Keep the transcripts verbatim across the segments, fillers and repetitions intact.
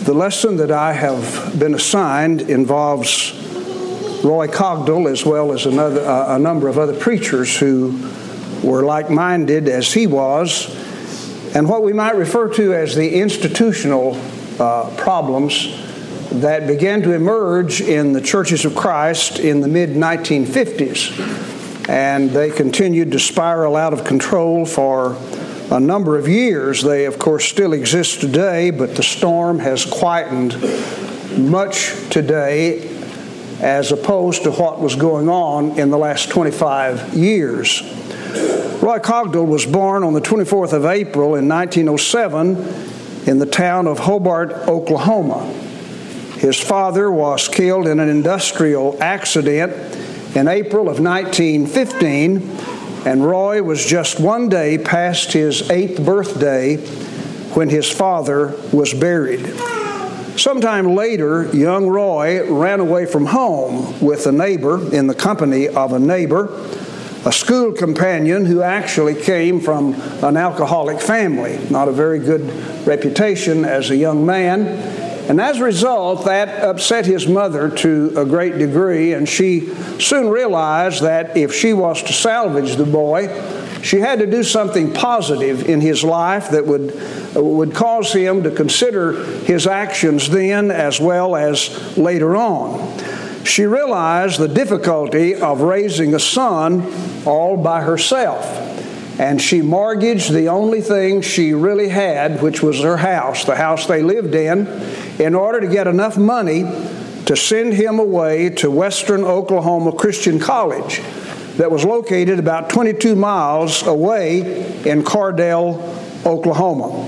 The lesson that I have been assigned involves Roy Cogdell as well as another, uh, a number of other preachers who were like-minded as he was, and what we might refer to as the institutional uh, problems that began to emerge in the churches of Christ in the mid nineteen fifties. And they continued to spiral out of control for a number of years. They, of course, still exist today, but the storm has quietened much today as opposed to what was going on in the last twenty-five years. Roy Cogdell was born on the twenty-fourth of April in nineteen oh seven in the town of Hobart, Oklahoma. His father was killed in an industrial accident in April of nineteen fifteen, and Roy was just one day past his eighth birthday when his father was buried. Sometime later, young Roy ran away from home with a neighbor, in the company of a neighbor, a school companion who actually came from an alcoholic family, not a very good reputation as a young man. And as a result, that upset his mother to a great degree, and she soon realized that if she was to salvage the boy, she had to do something positive in his life that would, would cause him to consider his actions then as well as later on. She realized the difficulty of raising a son all by herself, and she mortgaged the only thing she really had, which was her house, the house they lived in, in order to get enough money to send him away to Western Oklahoma Christian College that was located about twenty-two miles away in Cardell, Oklahoma.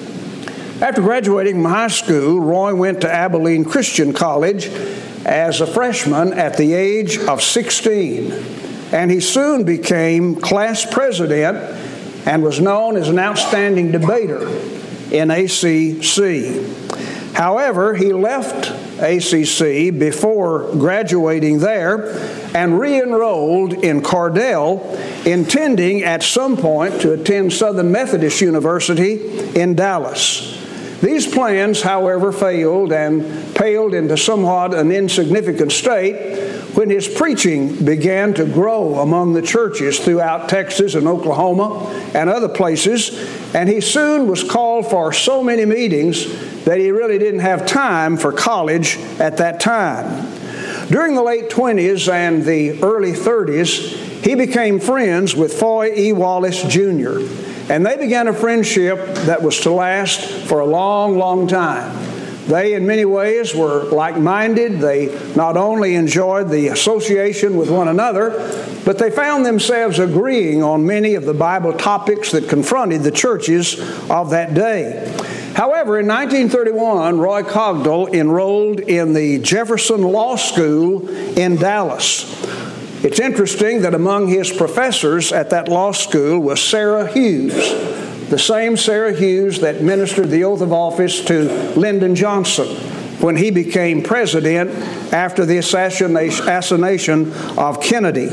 After graduating from high school, Roy went to Abilene Christian College as a freshman at the age of sixteen, and he soon became class president and was known as an outstanding debater in A C C. However, he left A C C before graduating there and re-enrolled in Cardell, intending at some point to attend Southern Methodist University in Dallas. These plans, however, failed and paled into somewhat an insignificant state when his preaching began to grow among the churches throughout Texas and Oklahoma and other places, and he soon was called for so many meetings that he really didn't have time for college at that time. During the late twenties and the early thirties, he became friends with Foy E. Wallace Junior, and they began a friendship that was to last for a long, long time. They, in many ways, were like-minded. They not only enjoyed the association with one another, but they found themselves agreeing on many of the Bible topics that confronted the churches of that day. However, in nineteen thirty-one, Roy Cogdell enrolled in the Jefferson Law School in Dallas. It's interesting that among his professors at that law school was Sarah Hughes, the same Sarah Hughes that ministered the oath of office to Lyndon Johnson when he became president after the assassination of Kennedy.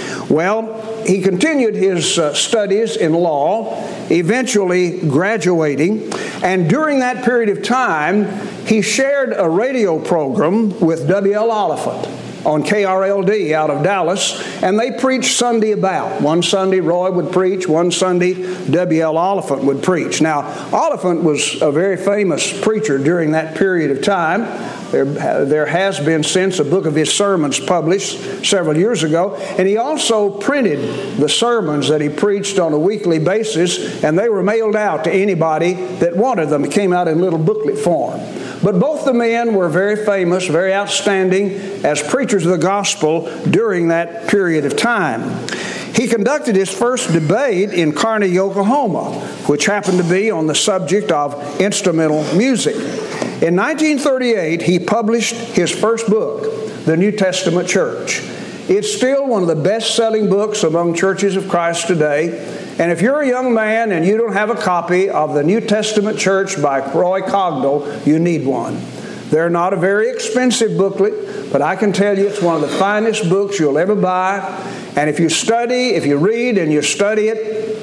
Well, he continued his uh, studies in law, eventually graduating, and during that period of time, he shared a radio program with W L Oliphant on K R L D out of Dallas, and they preached Sunday about. One Sunday Roy would preach, one Sunday W L Oliphant would preach. Now, Oliphant was a very famous preacher during that period of time. There, there has been since a book of his sermons published several years ago, and he also printed the sermons that he preached on a weekly basis, and they were mailed out to anybody that wanted them. It came out in little booklet form. But both the men were very famous, very outstanding as preachers of the gospel during that period of time. He conducted his first debate in Carnegie, Oklahoma, which happened to be on the subject of instrumental music. In nineteen thirty-eight, he published his first book, The New Testament Church. It's still one of the best-selling books among churches of Christ today. And if you're a young man and you don't have a copy of The New Testament Church by Roy Cogdell, you need one. They're not a very expensive booklet, but I can tell you it's one of the finest books you'll ever buy. And if you study, if you read and you study it,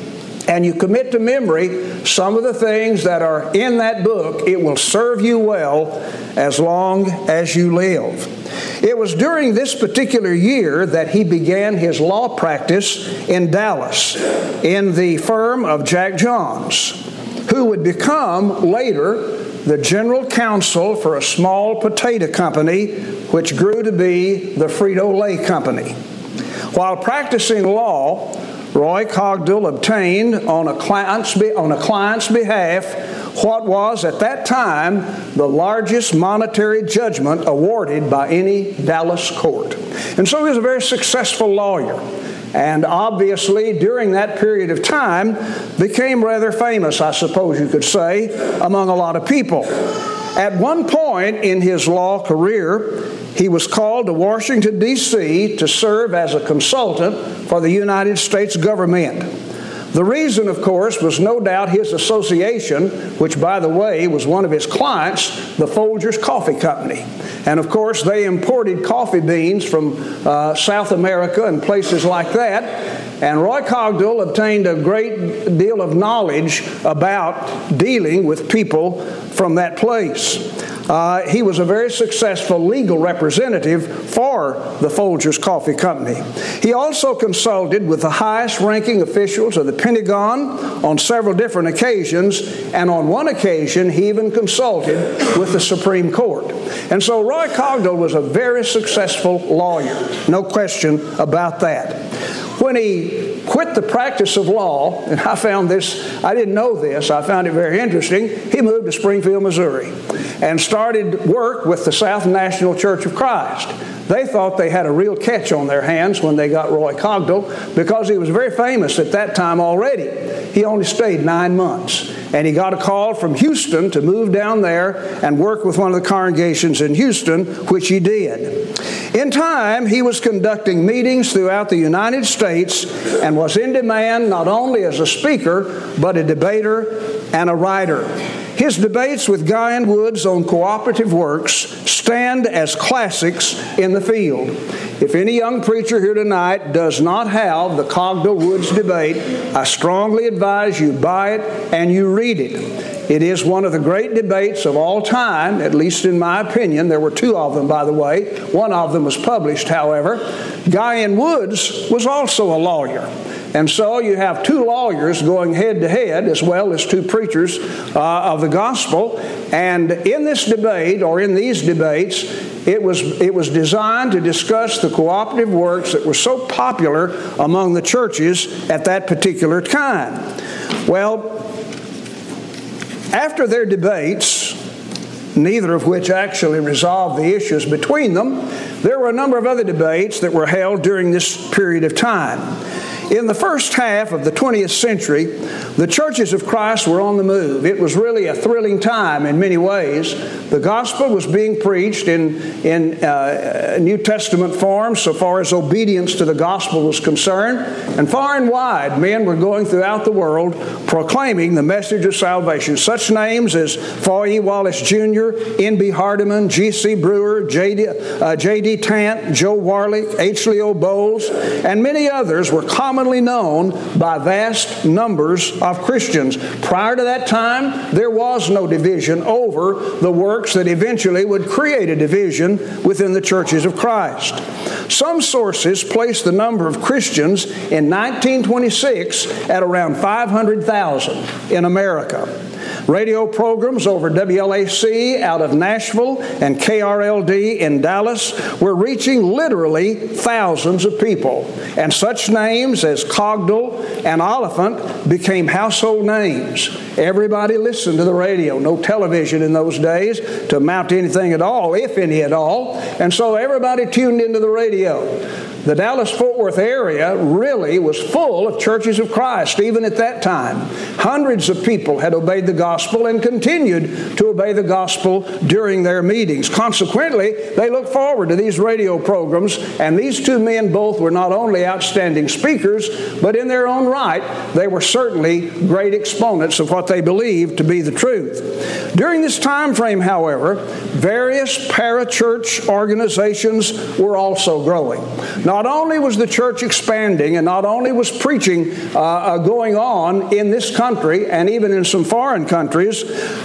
and you commit to memory some of the things that are in that book, it will serve you well as long as you live. It was during this particular year that he began his law practice in Dallas in the firm of Jack Johns, who would become later the general counsel for a small potato company which grew to be the Frito-Lay Company. While practicing law, Roy Cogdill obtained on a client's, on a client's behalf what was at that time the largest monetary judgment awarded by any Dallas court. And so he was a very successful lawyer, and obviously during that period of time became rather famous, I suppose you could say, among a lot of people. At one point in his law career, he was called to Washington, D C to serve as a consultant for the United States government. The reason, of course, was no doubt his association, which, by the way, was one of his clients, the Folgers Coffee Company. And, of course, they imported coffee beans from uh, South America and places like that. And Roy Cogdill obtained a great deal of knowledge about dealing with people from that place. Uh, he was a very successful legal representative for the Folgers Coffee Company. He also consulted with the highest-ranking officials of the Pentagon on several different occasions, and on one occasion he even consulted with the Supreme Court. And so Roy Cogdill was a very successful lawyer, no question about that. When he quit the practice of law, and I found this, I didn't know this, I found it very interesting, he moved to Springfield, Missouri, and started work with the South National Church of Christ. They thought they had a real catch on their hands when they got Roy Cogdill, because he was very famous at that time already. He only stayed nine months. And he got a call from Houston to move down there and work with one of the congregations in Houston, which he did. In time, he was conducting meetings throughout the United States and was in demand not only as a speaker, but a debater and a writer. His debates with Guy and Woods on cooperative works stand as classics in the field. If any young preacher here tonight does not have the Cogdill-Woods debate, I strongly advise you buy it and you read it. It is one of the great debates of all time, at least in my opinion. There were two of them, by the way. One of them was published, however. Guy and Woods was also a lawyer. And so you have two lawyers going head-to-head, as well as two preachers uh, of the gospel. And in this debate, or in these debates, it was, it was designed to discuss the cooperative works that were so popular among the churches at that particular time. Well, after their debates, neither of which actually resolved the issues between them, there were a number of other debates that were held during this period of time. In the first half of the twentieth century, the churches of Christ were on the move. It was really a thrilling time in many ways. The gospel was being preached in, in uh, New Testament form so far as obedience to the gospel was concerned. And far and wide, men were going throughout the world proclaiming the message of salvation. Such names as Foye Wallace Junior, N B Hardeman, G C Brewer, J D, uh, J D Tant, Joe Warlick, H. Leo Bowles, and many others were commonly known by vast numbers of Christians. Prior to that time, there was no division over the works that eventually would create a division within the churches of Christ. Some sources place the number of Christians in nineteen twenty-six at around five hundred thousand in America. Radio programs over W L A C out of Nashville and K R L D in Dallas were reaching literally thousands of people. And such names as Cogdill and Oliphant became household names. Everybody listened to the radio. No television in those days to amount to anything at all, if any at all. And so everybody tuned into the radio. The Dallas-Fort Worth area really was full of churches of Christ, even at that time. Hundreds of people had obeyed the gospel and continued to obey the gospel during their meetings. Consequently, they looked forward to these radio programs, and these two men both were not only outstanding speakers, but in their own right, they were certainly great exponents of what they believed to be the truth. During this time frame, however, various parachurch organizations were also growing. Not Not only was the church expanding and not only was preaching uh, uh, going on in this country and even in some foreign countries,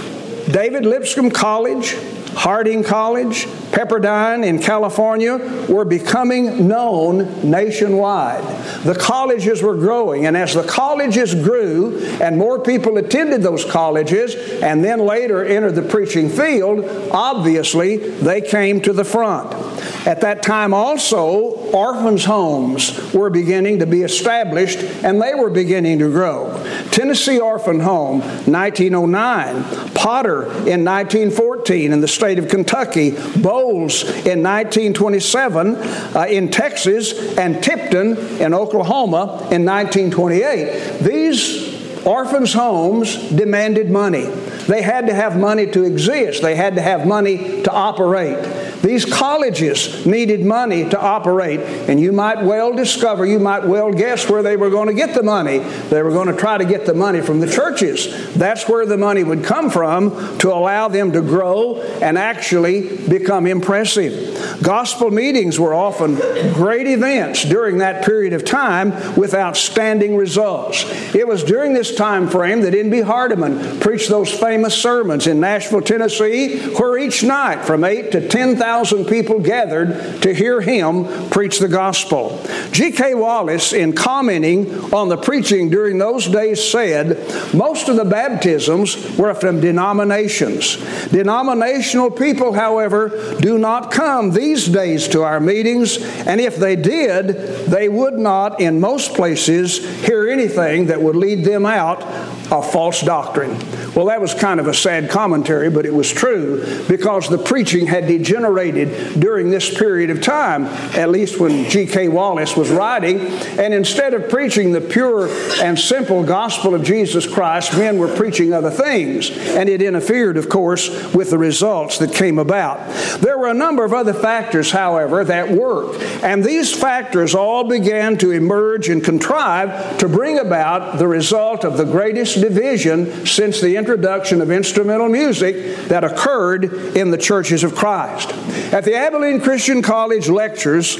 David Lipscomb College, Harding College, Pepperdine in California were becoming known nationwide. The colleges were growing, and as the colleges grew and more people attended those colleges and then later entered the preaching field, obviously they came to the front. At that time also, orphans' homes were beginning to be established, and they were beginning to grow. Tennessee Orphan Home, nineteen oh nine. Potter in nineteen fourteen in the state of Kentucky. Bowles in nineteen twenty-seven uh, in Texas, and Tipton in Oklahoma in nineteen twenty-eight. These orphans' homes demanded money. They had to have money to exist. They had to have money to operate. These colleges needed money to operate, and you might well discover, you might well guess where they were going to get the money. They were going to try to get the money from the churches. That's where the money would come from to allow them to grow and actually become impressive. Gospel meetings were often great events during that period of time with outstanding results. It was during this time frame that N B Hardeman preached those famous sermons in Nashville, Tennessee, where each night from eight to ten thousand people gathered to hear him preach the gospel. G K Wallace, in commenting on the preaching during those days, said, most of the baptisms were from denominations. Denominational people, however, do not come these days to our meetings, and if they did, they would not, in most places, hear anything that would lead them out of false doctrine. Well, that was kind of a sad commentary, but it was true, because the preaching had degenerated during this period of time, at least when G K Wallace was writing. And instead of preaching the pure and simple gospel of Jesus Christ, men were preaching other things. And it interfered, of course, with the results that came about. There were a number of other factors, however, that worked. And these factors all began to emerge and contrive to bring about the result of the greatest division since the introduction of instrumental music that occurred in the churches of Christ. At the Abilene Christian College lectures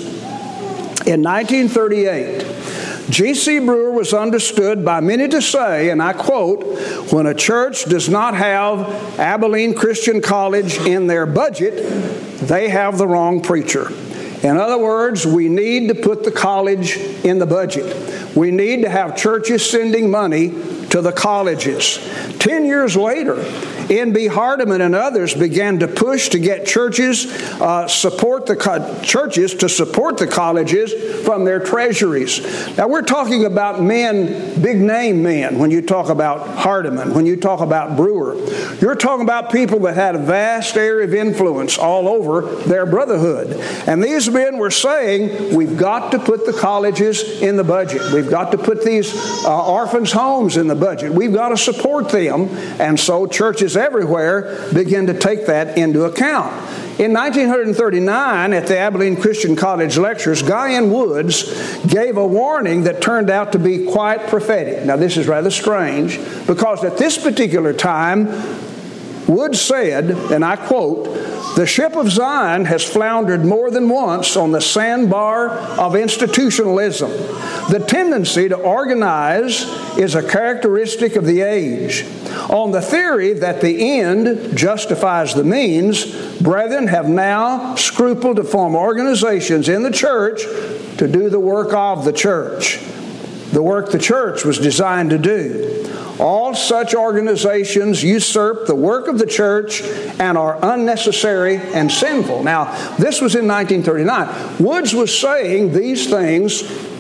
in nineteen thirty-eight, G C Brewer was understood by many to say, and I quote, "When a church does not have Abilene Christian College in their budget, they have the wrong preacher." In other words, we need to put the college in the budget. We need to have churches sending money to the colleges. Ten years later, N B Hardeman and others began to push to get churches uh, support the co- churches to support the colleges from their treasuries. Now we're talking about men, big name men. When you talk about Hardeman, when you talk about Brewer, you're talking about people that had a vast area of influence all over their brotherhood. And these men were saying, we've got to put the colleges in the budget. We've got to put these uh, orphans' homes in the budget. We've got to support them. And so churches everywhere begin to take that into account. In nineteen thirty-nine, at the Abilene Christian College lectures, Guy N. Woods gave a warning that turned out to be quite prophetic. Now, this is rather strange, because at this particular time, Woods said, and I quote, "The ship of Zion has floundered more than once on the sandbar of institutionalism. The tendency to organize is a characteristic of the age. On the theory that the end justifies the means, brethren have now scrupled to form organizations in the church to do the work of the church, the work the church was designed to do. All such organizations usurp the work of the church and are unnecessary and sinful." Now, this was in nineteen thirty-nine. Woods was saying these things,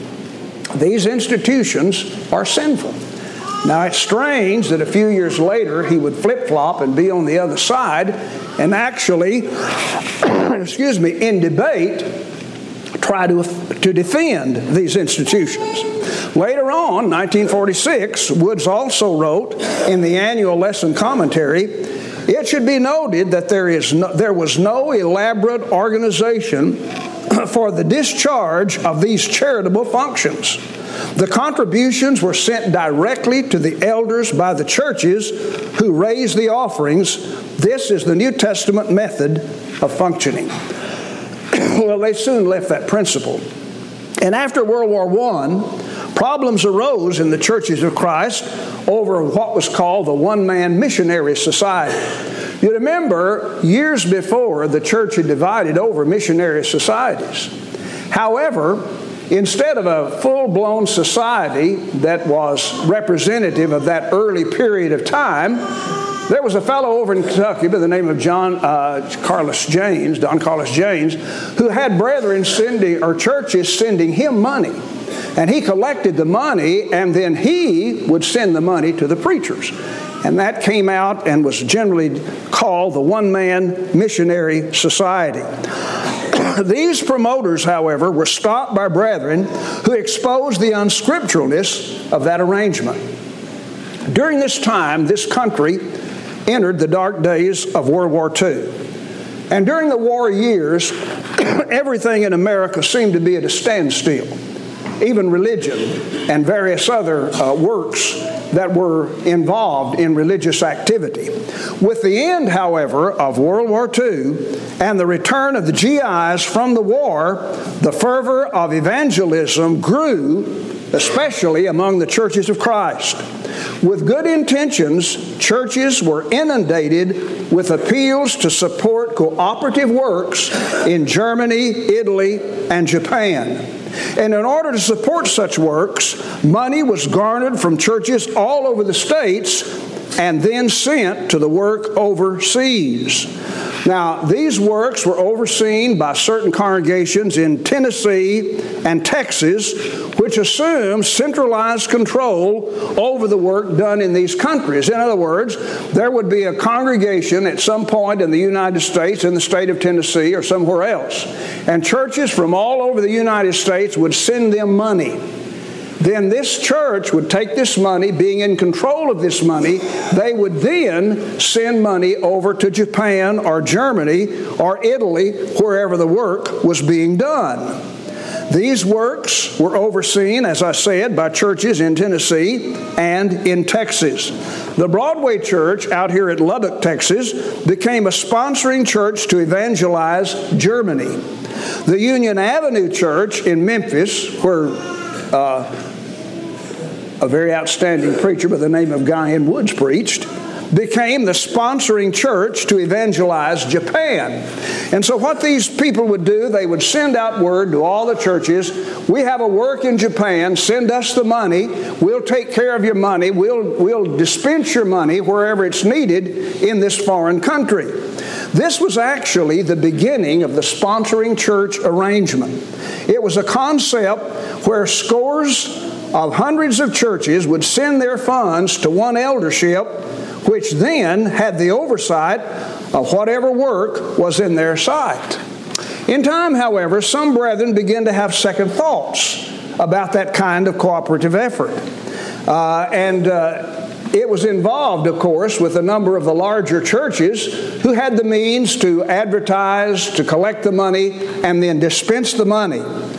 these institutions are sinful. Now, it's strange that a few years later he would flip-flop and be on the other side and actually, excuse me, in debate, try to, to defend these institutions. Later on, nineteen forty-six, Woods also wrote in the annual lesson commentary, "It should be noted that there is no, there was no elaborate organization for the discharge of these charitable functions. The contributions were sent directly to the elders by the churches who raised the offerings. This is the New Testament method of functioning." Well, they soon left that principle. And after World War One, problems arose in the churches of Christ over what was called the one-man missionary society. You remember, years before, the church had divided over missionary societies. However, instead of a full-blown society that was representative of that early period of time, there was a fellow over in Kentucky by the name of John uh, Carlos James, Don Carlos James, who had brethren sending, or churches sending him money. And he collected the money, and then he would send the money to the preachers. And that came out and was generally called the one-man missionary society. These promoters, however, were stopped by brethren who exposed the unscripturalness of that arrangement. During this time, this country entered the dark days of World War Two. And during the war years, everything in America seemed to be at a standstill. Even religion and various other uh, works that were involved in religious activity. With the end, however, of World War Two and the return of the G Is from the war, the fervor of evangelism grew, especially among the churches of Christ. With good intentions, churches were inundated with appeals to support cooperative works in Germany, Italy, and Japan. And in order to support such works, money was garnered from churches all over the states and then sent to the work overseas. Now, these works were overseen by certain congregations in Tennessee and Texas, which assumed centralized control over the work done in these countries. In other words, there would be a congregation at some point in the United States, in the state of Tennessee or somewhere else, and churches from all over the United States would send them money. Then this church would take this money, being in control of this money, they would then send money over to Japan or Germany or Italy, wherever the work was being done. These works were overseen, as I said, by churches in Tennessee and in Texas. The Broadway Church out here at Lubbock, Texas, became a sponsoring church to evangelize Germany. The Union Avenue Church in Memphis, where uh, a very outstanding preacher by the name of Guy N. Woods preached, became the sponsoring church to evangelize Japan. And so what these people would do, they would send out word to all the churches, we have a work in Japan, send us the money, we'll take care of your money, we'll, we'll dispense your money wherever it's needed in this foreign country. This was actually the beginning of the sponsoring church arrangement. It was a concept where scores of hundreds of churches would send their funds to one eldership, which then had the oversight of whatever work was in their sight. In time, however, some brethren began to have second thoughts about that kind of cooperative effort. Uh, and uh, it was involved, of course, with a number of the larger churches who had the means to advertise, to collect the money, and then dispense the money.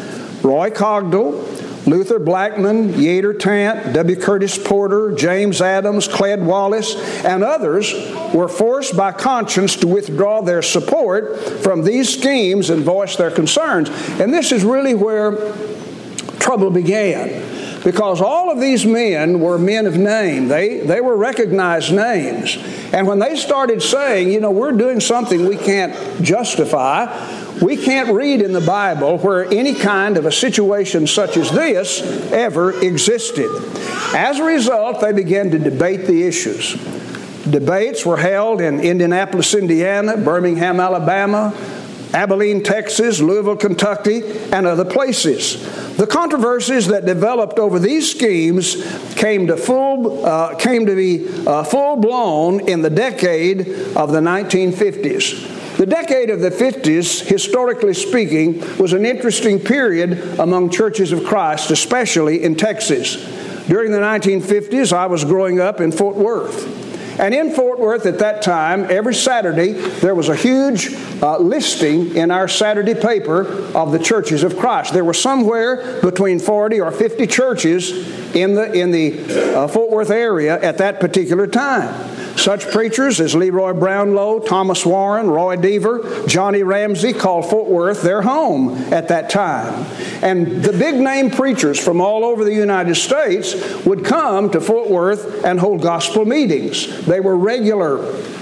Roy Cogdill, Luther Blackman, Yater Tant, W. Curtis Porter, James Adams, Cled Wallace, and others were forced by conscience to withdraw their support from these schemes and voice their concerns. And this is really where trouble began, because all of these men were men of name. They, they were recognized names. And when they started saying, you know, we're doing something we can't justify, we can't read in the Bible where any kind of a situation such as this ever existed. As a result, they began to debate the issues. Debates were held in Indianapolis, Indiana, Birmingham, Alabama, Abilene, Texas, Louisville, Kentucky, and other places. The controversies that developed over these schemes came to full uh, came to be uh, full blown in the decade of the nineteen fifties. The decade of the fifties, historically speaking, was an interesting period among churches of Christ, especially in Texas. During the nineteen fifties, I was growing up in Fort Worth. And in Fort Worth at that time, every Saturday, there was a huge uh, listing in our Saturday paper of the churches of Christ. There were somewhere between forty or fifty churches in the, in the uh, Fort Worth area at that particular time. Such preachers as Leroy Brownlow, Thomas Warren, Roy Deaver, Johnny Ramsey called Fort Worth their home at that time. And the big-name preachers from all over the United States would come to Fort Worth and hold gospel meetings. They were regular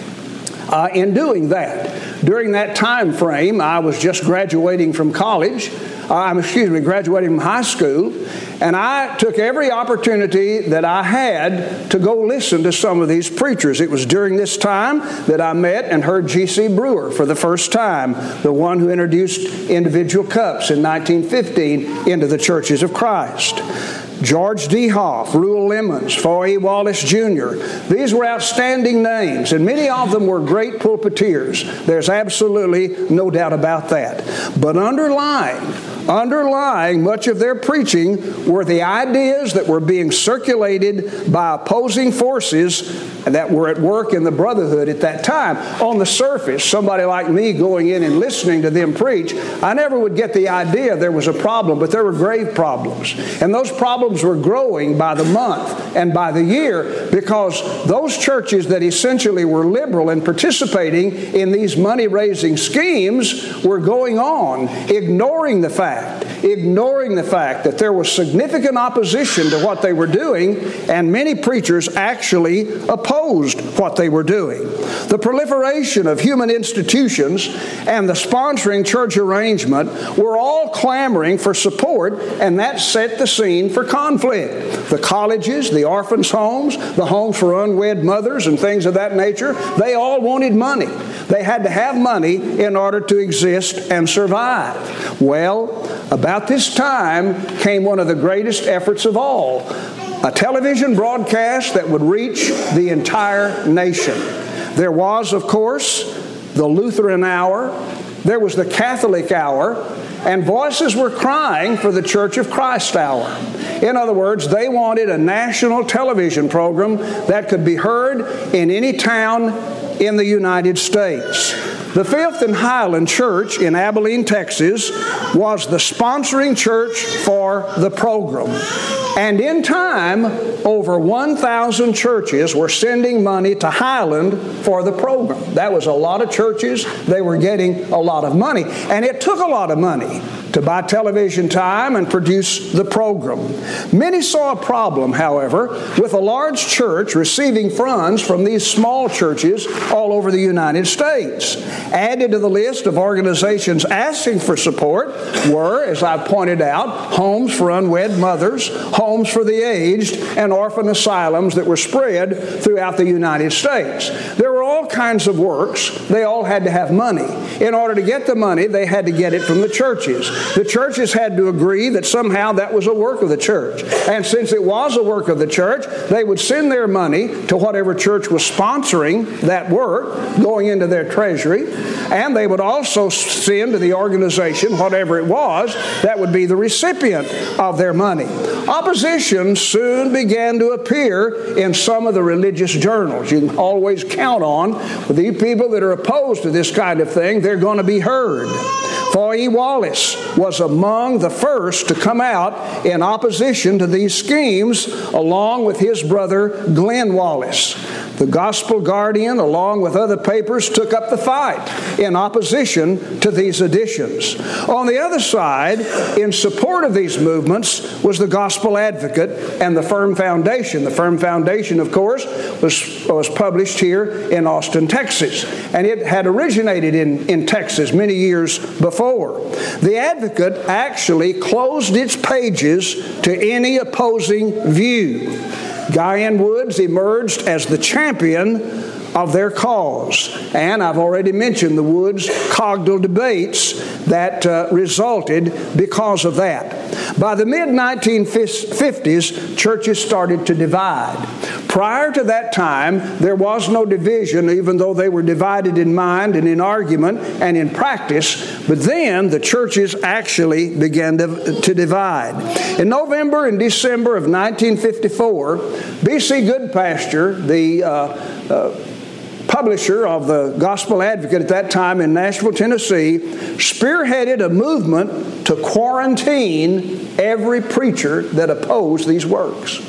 uh, in doing that. During that time frame, I was just graduating from college. I'm, excuse me, graduating from high school, and I took every opportunity that I had to go listen to some of these preachers. It was during this time that I met and heard G C Brewer for the first time, the one who introduced individual cups in nineteen fifteen into the churches of Christ. George D. Hoff, Reuel Lemons, Foy E. Wallace Junior These were outstanding names, and many of them were great pulpiteers. There's absolutely no doubt about that. But underlying, underlying much of their preaching were the ideas that were being circulated by opposing forces that were at work in the brotherhood at that time. On the surface, somebody like me going in and listening to them preach, I never would get the idea there was a problem, but there were grave problems. And those problems were growing by the month and by the year because those churches that essentially were liberal and participating in these money-raising schemes were going on, ignoring the fact, ignoring the fact that there was significant opposition to what they were doing, and many preachers actually opposed what they were doing. The proliferation of human institutions and the sponsoring church arrangement were all clamoring for support, and that set the scene for conflict. The colleges, the orphans' homes, the homes for unwed mothers and things of that nature, they all wanted money. They had to have money in order to exist and survive. Well, about this time came one of the greatest efforts of all, a television broadcast that would reach the entire nation. There was, of course, the Lutheran Hour. There was the Catholic Hour. And voices were crying for the Church of Christ Hour. In other words, they wanted a national television program that could be heard in any town in the United States. The Fifth and Highland Church in Abilene, Texas, was the sponsoring church for the program. And in time, over one thousand churches were sending money to Highland for the program. That was a lot of churches. They were getting a lot of money. And it took a lot of money to buy television time and produce the program. Many saw a problem, however, with a large church receiving funds from these small churches all over the United States. Added to the list of organizations asking for support were, as I pointed out, homes for unwed mothers, homes for the aged, and orphan asylums that were spread throughout the United States. There were all kinds of works. They all had to have money. In order to get the money, they had to get it from the churches. The churches had to agree that somehow that was a work of the church. And since it was a work of the church, they would send their money to whatever church was sponsoring that work, going into their treasury. And they would also send to the organization, whatever it was, that would be the recipient of their money. Opposition soon began to appear in some of the religious journals. You can always count on the people that are opposed to this kind of thing, they're going to be heard. Foy E. Wallace was among the first to come out in opposition to these schemes, along with his brother Glenn Wallace. The Gospel Guardian, along with other papers, took up the fight in opposition to these additions. On the other side, in support of these movements, was the Gospel Advocate and the Firm Foundation. The Firm Foundation, of course, was, was published here in Austin, Texas, and it had originated in, in Texas many years before. The Advocate actually closed its pages to any opposing view. Guy N. Woods emerged as the champion of their cause. And I've already mentioned the Woods-Cogdill debates that uh, resulted because of that. By the mid nineteen fifties, churches started to divide. Prior to that time, there was no division, even though they were divided in mind and in argument and in practice. But then the churches actually began to, to divide. In November and December of nineteen fifty-four, B C Goodpasture, the uh, uh, publisher of the Gospel Advocate at that time in Nashville, Tennessee, spearheaded a movement to quarantine every preacher that opposed these works.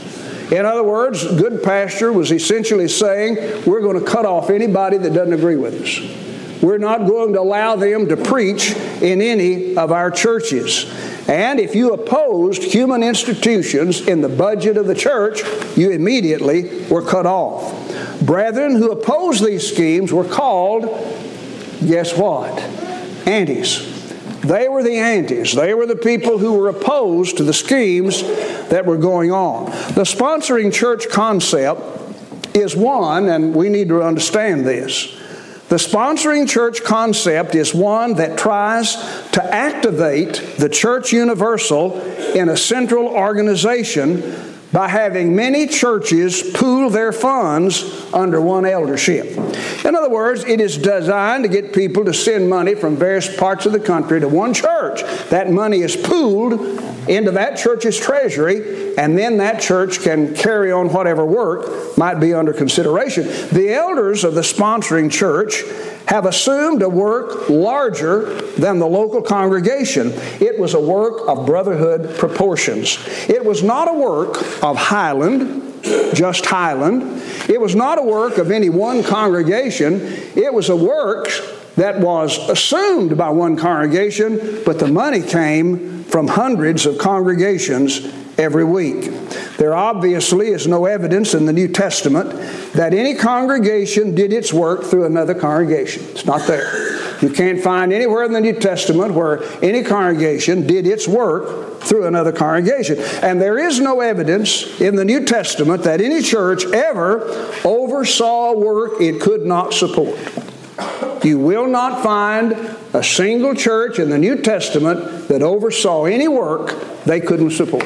In other words, Goodpasture was essentially saying, we're going to cut off anybody that doesn't agree with us. We're not going to allow them to preach in any of our churches. And if you opposed human institutions in the budget of the church, you immediately were cut off. Brethren who opposed these schemes were called, guess what? Antis. They were the antis. They were the people who were opposed to the schemes that were going on. The sponsoring church concept is one, and we need to understand this. The sponsoring church concept is one that tries to activate the church universal in a central organization by having many churches pool their funds under one eldership. In other words, it is designed to get people to send money from various parts of the country to one church. That money is pooled into that church's treasury, and then that church can carry on whatever work might be under consideration. The elders of the sponsoring church have assumed a work larger than the local congregation. It was a work of brotherhood proportions. It was not a work of Highland, just Highland. It was not a work of any one congregation. It was a work that was assumed by one congregation, but the money came from hundreds of congregations every week. There obviously is no evidence in the New Testament that any congregation did its work through another congregation. It's not there. You can't find anywhere in the New Testament where any congregation did its work through another congregation. And there is no evidence in the New Testament that any church ever oversaw work it could not support. You will not find a single church in the New Testament that oversaw any work they couldn't support.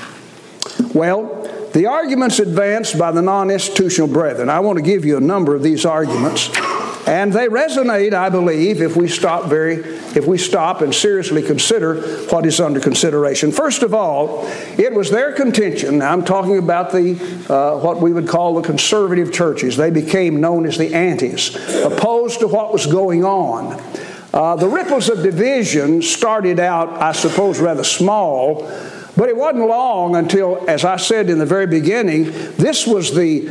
Well, the arguments advanced by the non-institutional brethren, I want to give you a number of these arguments, and they resonate, I believe, if we stop very, if we stop and seriously consider what is under consideration. First of all, it was their contention. Now, I'm talking about the uh, what we would call the conservative churches. They became known as the antis, opposed to what was going on. Uh, the ripples of division started out, I suppose, rather small. But it wasn't long until, as I said in the very beginning, this was the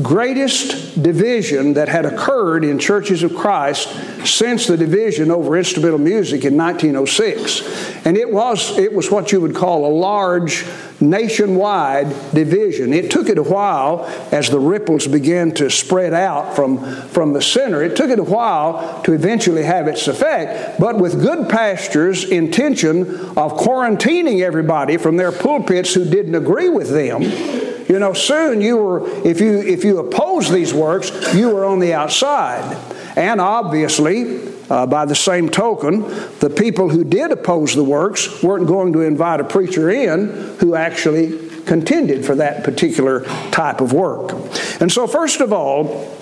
greatest division that had occurred in churches of Christ since the division over instrumental music in nineteen oh six. And it was, it was what you would call a large nationwide division. It took it a while as the ripples began to spread out from, from the center. It took it a while to eventually have its effect. But with Goodpasture's intention of quarantining everybody from their pulpits who didn't agree with them, you know, soon you were, if you if you opposed these works, you were on the outside. And obviously, uh, by the same token, the people who did oppose the works weren't going to invite a preacher in who actually contended for that particular type of work. And so, first of all,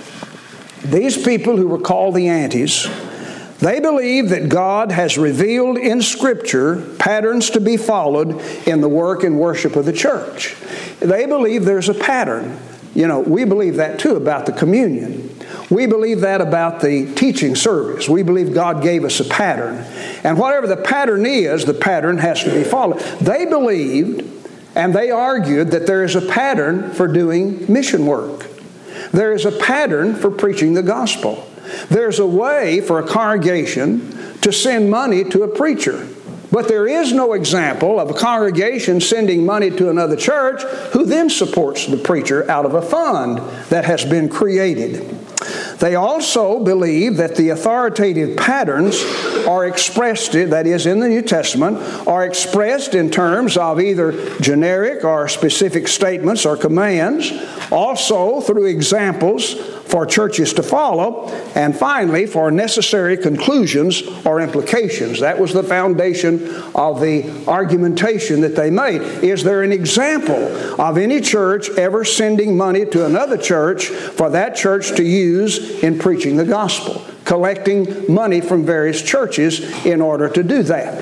these people who were called the antis, they believe that God has revealed in Scripture patterns to be followed in the work and worship of the church. They believe there's a pattern. You know, we believe that too about the communion. We believe that about the teaching service. We believe God gave us a pattern. And whatever the pattern is, the pattern has to be followed. They believed and they argued that there is a pattern for doing mission work. There is a pattern for preaching the gospel. There's a way for a congregation to send money to a preacher. But there is no example of a congregation sending money to another church who then supports the preacher out of a fund that has been created. They also believe that the authoritative patterns are expressed, that is, in the New Testament, are expressed in terms of either generic or specific statements or commands, also through examples for churches to follow, and finally for necessary conclusions or implications. That was the foundation of the argumentation that they made. Is there an example of any church ever sending money to another church for that church to use in preaching the gospel, collecting money from various churches in order to do that?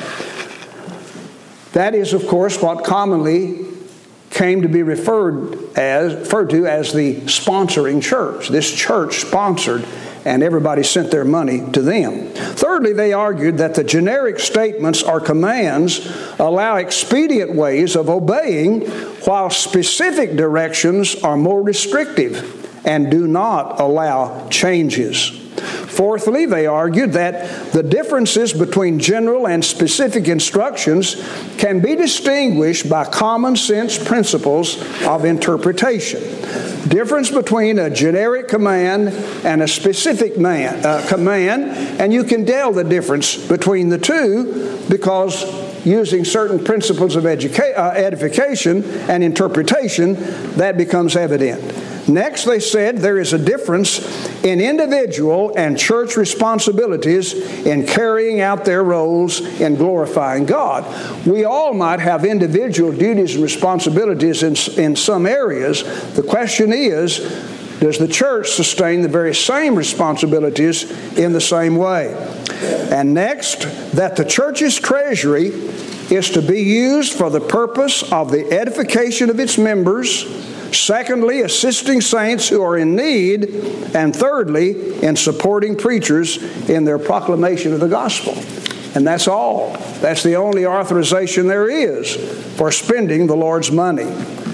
That is, of course, what commonly came to be referred as referred to as the sponsoring church. This church sponsored and everybody sent their money to them. Thirdly, they argued that the generic statements or commands allow expedient ways of obeying, while specific directions are more restrictive and do not allow changes. Fourthly, they argued that the differences between general and specific instructions can be distinguished by common sense principles of interpretation. Difference between a generic command and a specific man, uh, command, and you can tell the difference between the two because using certain principles of educa- uh, edification and interpretation, that becomes evident. Next, they said there is a difference in individual and church responsibilities in carrying out their roles in glorifying God. We all might have individual duties and responsibilities in, in some areas. The question is, does the church sustain the very same responsibilities in the same way? And next, that the church's treasury is to be used for the purpose of the edification of its members. Secondly, assisting saints who are in need. And thirdly, in supporting preachers in their proclamation of the gospel. And that's all. That's the only authorization there is for spending the Lord's money.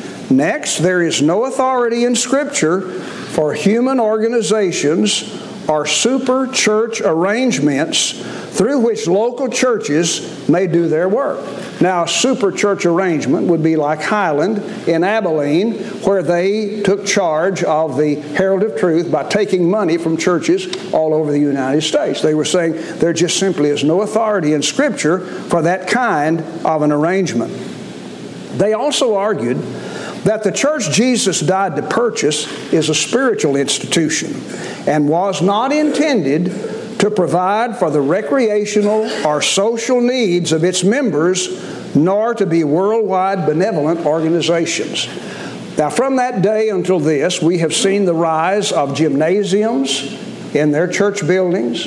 Next, there is no authority in Scripture for human organizations or super church arrangements through which local churches may do their work. Now, a super church arrangement would be like Highland in Abilene, where they took charge of the Herald of Truth by taking money from churches all over the United States. They were saying there just simply is no authority in Scripture for that kind of an arrangement. They also argued that the church Jesus died to purchase is a spiritual institution and was not intended to provide for the recreational or social needs of its members, nor to be worldwide benevolent organizations. Now, from that day until this, we have seen the rise of gymnasiums in their church buildings,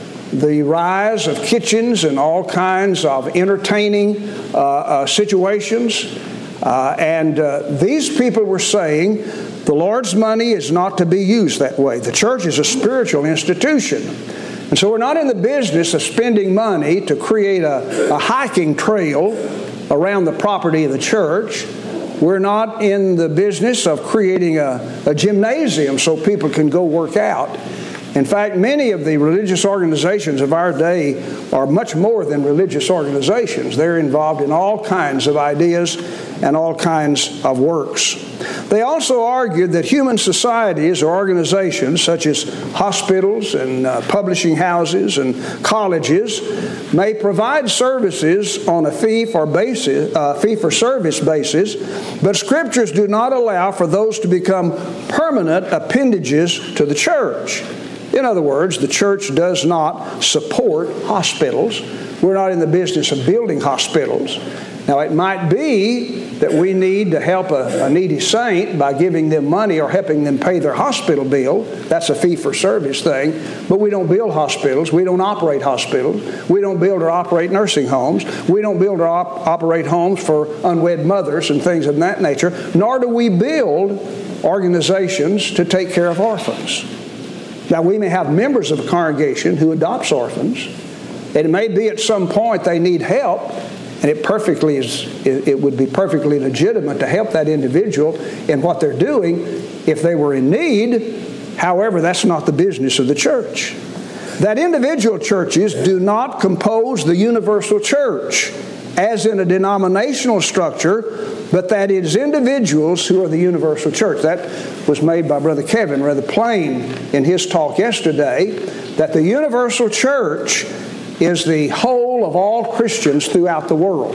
the rise of kitchens and all kinds of entertaining uh, uh, situations. Uh, and uh, these people were saying the Lord's money is not to be used that way. The church is a spiritual institution. And so we're not in the business of spending money to create a, a hiking trail around the property of the church. We're not in the business of creating a, a gymnasium so people can go work out. In fact, many of the religious organizations of our day are much more than religious organizations. They're involved in all kinds of ideas and all kinds of works. They also argued that human societies or organizations such as hospitals and uh, publishing houses and colleges may provide services on a fee for basis, uh, fee for service basis, but scriptures do not allow for those to become permanent appendages to the church. In other words, the church does not support hospitals. We're not in the business of building hospitals. Now, it might be that we need to help a, a needy saint by giving them money or helping them pay their hospital bill. That's a fee-for-service thing. But we don't build hospitals. We don't operate hospitals. We don't build or operate nursing homes. We don't build or op- operate homes for unwed mothers and things of that nature. Nor do we build organizations to take care of orphans. Now, we may have members of a congregation who adopts orphans, and it may be at some point they need help, and it perfectly is, it would be perfectly legitimate to help that individual in what they're doing if they were in need. However, that's not the business of the church. That individual churches do not compose the universal church, as in a denominational structure, but that it is individuals who are the universal church. That was made by Brother Kevin rather plain in his talk yesterday, that the universal church is the whole of all Christians throughout the world.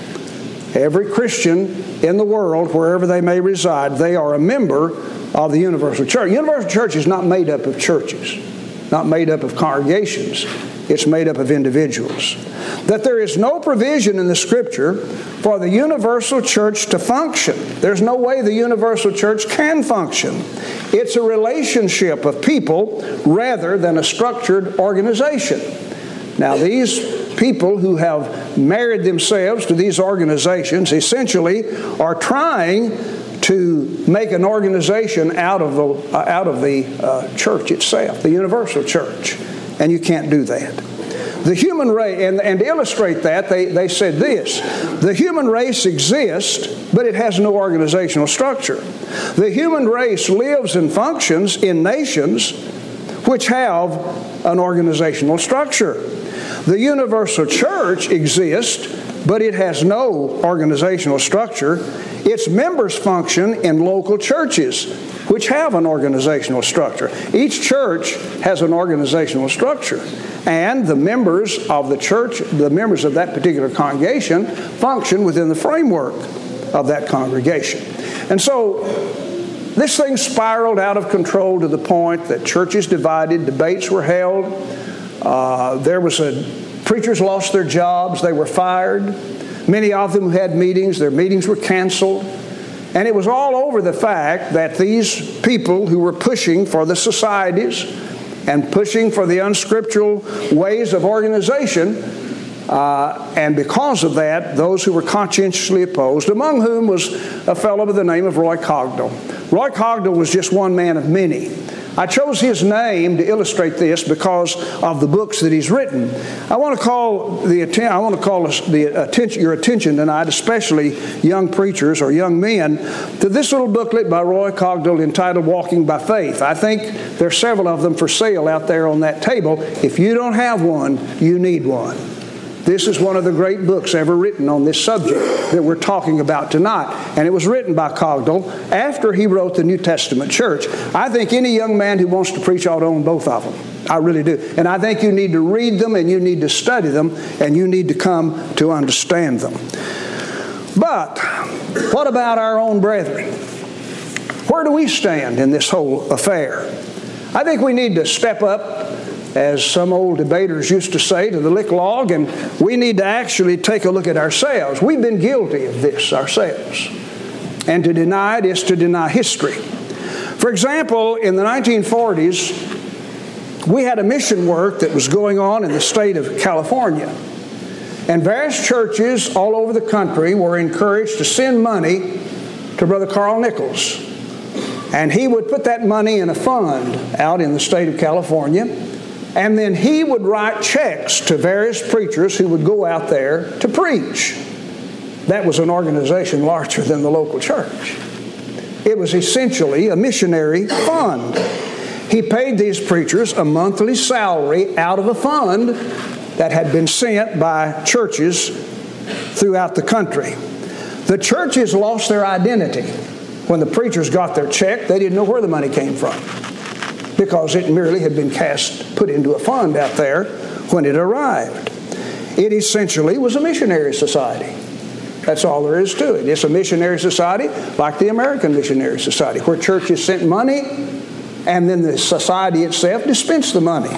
Every Christian in the world, wherever they may reside, they are a member of the universal church. Universal church is not made up of churches, not made up of congregations. It's made up of individuals. That there is no provision in the Scripture for the universal church to function. There's no way the universal church can function. It's a relationship of people rather than a structured organization. Now, these people who have married themselves to these organizations essentially are trying to make an organization out of the, uh, out of the uh, church itself, the universal church. And you can't do that. The human race, and, and to illustrate that, they, they said this: the human race exists, but it has no organizational structure. The human race lives and functions in nations which have an organizational structure. The universal church exists, but it has no organizational structure. Its members function in local churches, which have an organizational structure. Each church has an organizational structure. And the members of the church, the members of that particular congregation, function within the framework of that congregation. And so this thing spiraled out of control to the point that churches divided, debates were held, uh, there was a, preachers lost their jobs, they were fired. Many of them had meetings, their meetings were canceled. And it was all over the fact that these people who were pushing for the societies and pushing for the unscriptural ways of organization, uh, and because of that, those who were conscientiously opposed, among whom was a fellow by the name of Roy Cogdell. Roy Cogdell was just one man of many. I chose his name to illustrate this because of the books that he's written. I want to call the I want to call the attention, your attention tonight, especially young preachers or young men, to this little booklet by Roy Cogdell entitled "Walking by Faith." I think there are several of them for sale out there on that table. If you don't have one, you need one. This is one of the great books ever written on this subject that we're talking about tonight. And it was written by Cogdell after he wrote the New Testament church. I think any young man who wants to preach ought to own both of them. I really do. And I think you need to read them and you need to study them and you need to come to understand them. But what about our own brethren? Where do we stand in this whole affair? I think we need to step up, as some old debaters used to say, to the lick log, and we need to actually take a look at ourselves. We've been guilty of this ourselves. And to deny it is to deny history. For example, in the nineteen forties, we had a mission work that was going on in the state of California. And various churches all over the country were encouraged to send money to Brother Carl Nichols. And he would put that money in a fund out in the state of California. And then he would write checks to various preachers who would go out there to preach. That was an organization larger than the local church. It was essentially a missionary fund. He paid these preachers a monthly salary out of a fund that had been sent by churches throughout the country. The churches lost their identity. When the preachers got their check, they didn't know where the money came from, because it merely had been cast, put into a fund out there when it arrived. It essentially was a missionary society. That's all there is to it. It's a missionary society like the American Missionary Society, where churches sent money and then the society itself dispensed the money.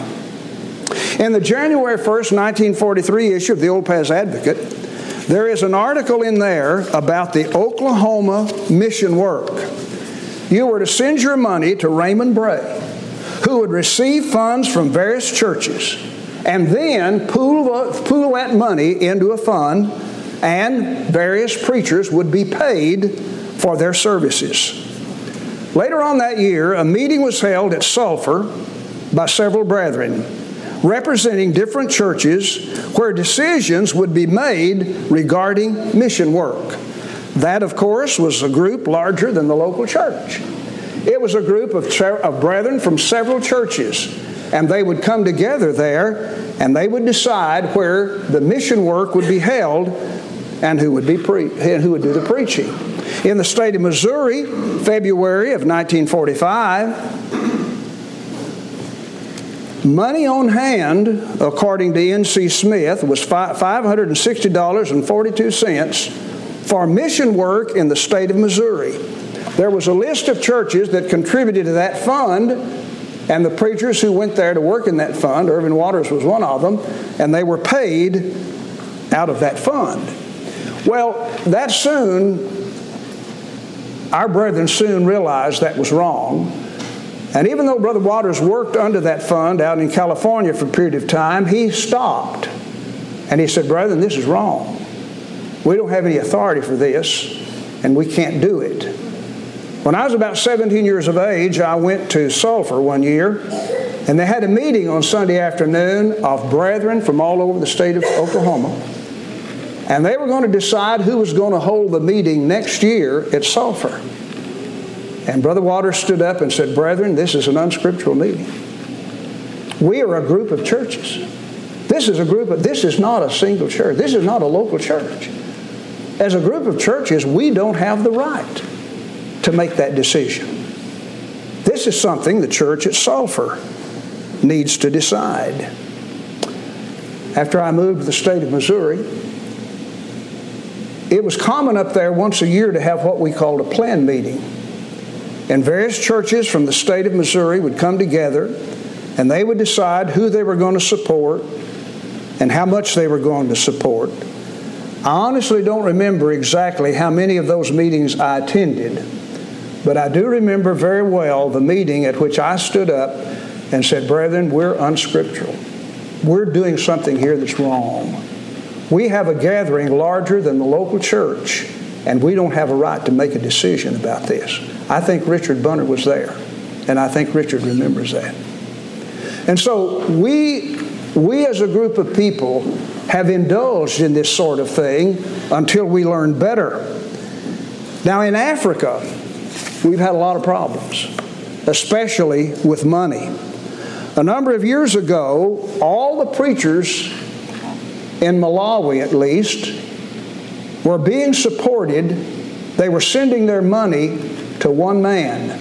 In the January first, nineteen forty-three issue of the Old Paz Advocate, there is an article in there about the Oklahoma mission work. You were to send your money to Raymond Bray, who would receive funds from various churches and then pool, the, pool that money into a fund, and various preachers would be paid for their services. Later on that year, a meeting was held at Sulphur by several brethren representing different churches where decisions would be made regarding mission work. That, of course, was a group larger than the local church. It was a group of, of brethren from several churches, and they would come together there, and they would decide where the mission work would be held and who would be pre- and who would do the preaching. In the state of Missouri, February of nineteen forty-five, money on hand, according to N C Smith, was five hundred sixty dollars and forty-two cents for mission work in the state of Missouri. There was a list of churches that contributed to that fund, and the preachers who went there to work in that fund, Irvin Waters was one of them, and they were paid out of that fund. Well, that soon, our brethren soon realized that was wrong. And even though Brother Waters worked under that fund out in California for a period of time, he stopped. And he said, "Brethren, this is wrong. We don't have any authority for this, and we can't do it." When I was about seventeen years of age, I went to Sulphur one year, and they had a meeting on Sunday afternoon of brethren from all over the state of Oklahoma. And they were going to decide who was going to hold the meeting next year at Sulphur. And Brother Waters stood up and said, "Brethren, this is an unscriptural meeting. We are a group of churches. This is a group of, this is not a single church. This is not a local church. As a group of churches, we don't have the right to make that decision. This is something the church at Sulphur needs to decide." After I moved to the state of Missouri, it was common up there once a year to have what we called a plan meeting. And various churches from the state of Missouri would come together, and they would decide who they were going to support and how much they were going to support. I honestly don't remember exactly how many of those meetings I attended, but I do remember very well the meeting at which I stood up and said, "Brethren, we're unscriptural. We're doing something here that's wrong. We have a gathering larger than the local church, and we don't have a right to make a decision about this." I think Richard Bunner was there, and I think Richard remembers that. And so we, we as a group of people have indulged in this sort of thing until we learn better. Now in Africa, we've had a lot of problems, especially with money. A number of years ago, all the preachers in Malawi, at least, were being supported. They were sending their money to one man.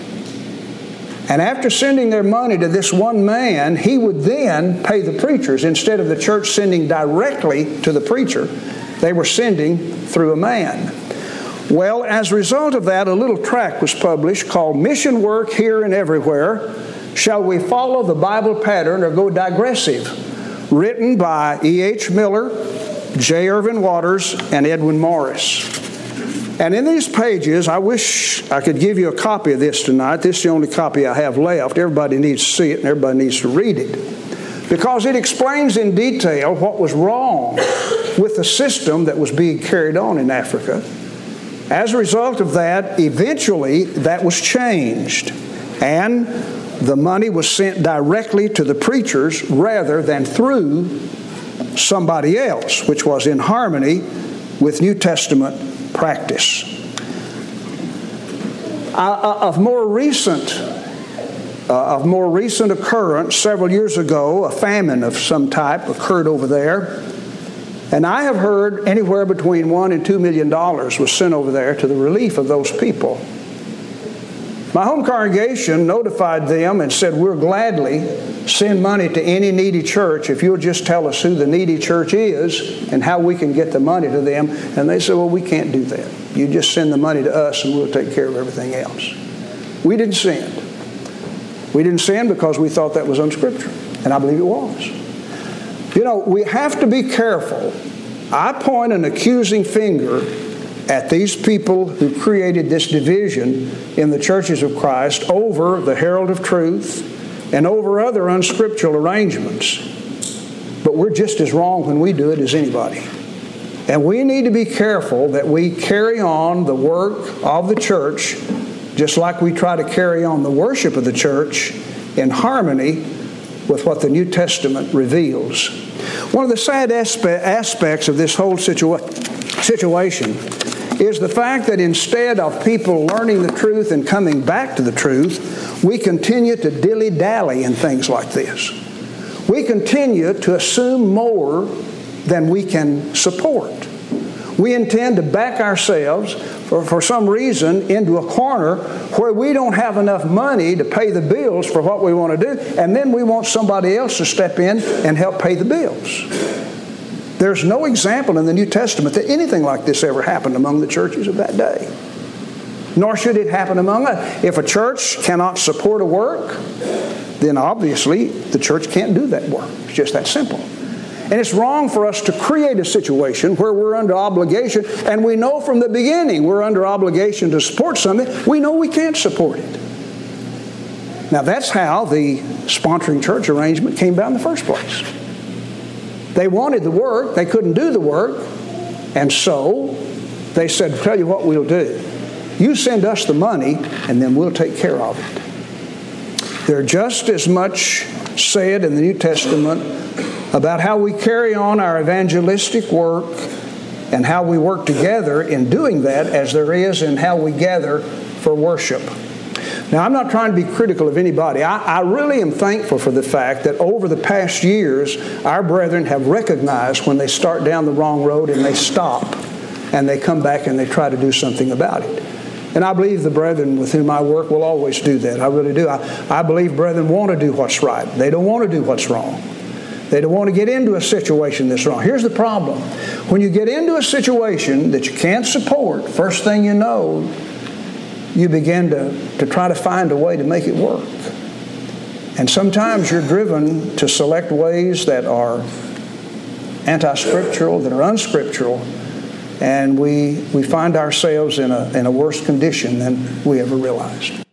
And after sending their money to this one man, he would then pay the preachers. Instead of the church sending directly to the preacher, they were sending through a man. Well, as a result of that, a little tract was published called "Mission Work Here and Everywhere. Shall We Follow the Bible Pattern or Go Digressive?" written by E H Miller, J. Irvin Waters, and Edwin Morris. And in these pages, I wish I could give you a copy of this tonight. This is the only copy I have left. Everybody needs to see it, and everybody needs to read it, because it explains in detail what was wrong with the system that was being carried on in Africa. As a result of that, eventually that was changed, and the money was sent directly to the preachers rather than through somebody else, which was in harmony with New Testament practice. Uh, of more recent, uh, of more recent occurrence, several years ago, a famine of some type occurred over there, and I have heard anywhere between one and two million dollars was sent over there to the relief of those people. My home congregation notified them and said, "We'll gladly send money to any needy church if you'll just tell us who the needy church is and how we can get the money to them." And they said, "Well, we can't do that. You just send the money to us and we'll take care of everything else." We didn't send. We didn't send because we thought that was unscriptural, and I believe it was. You know, we have to be careful. I point an accusing finger at these people who created this division in the churches of Christ over the Herald of Truth and over other unscriptural arrangements. But we're just as wrong when we do it as anybody. And we need to be careful that we carry on the work of the church just like we try to carry on the worship of the church in harmony with what the New Testament reveals. One of the sad aspe- aspects of this whole situa- situation is the fact that instead of people learning the truth and coming back to the truth, we continue to dilly-dally in things like this. We continue to assume more than we can support. We intend to back ourselves for, for some reason into a corner where we don't have enough money to pay the bills for what we want to do, and then we want somebody else to step in and help pay the bills. There's no example in the New Testament that anything like this ever happened among the churches of that day. Nor should it happen among us. If a church cannot support a work, then obviously the church can't do that work. It's just that simple. And it's wrong for us to create a situation where we're under obligation, and we know from the beginning we're under obligation to support something. We know we can't support it. Now that's how the sponsoring church arrangement came about in the first place. They wanted the work, they couldn't do the work, and so they said, "Tell you what we'll do. You send us the money, and then we'll take care of it. There's just as much said in the New Testament about how we carry on our evangelistic work and how we work together in doing that as there is in how we gather for worship. Now, I'm not trying to be critical of anybody. I, I really am thankful for the fact that over the past years, our brethren have recognized when they start down the wrong road and they stop and they come back and they try to do something about it. And I believe the brethren with whom I work will always do that. I really do. I, I believe brethren want to do what's right. They don't want to do what's wrong. They don't want to get into a situation that's wrong. Here's the problem. When you get into a situation that you can't support, first thing you know, you begin to, to try to find a way to make it work. And sometimes you're driven to select ways that are anti-scriptural, that are unscriptural, and we we find ourselves in a in a worse condition than we ever realized.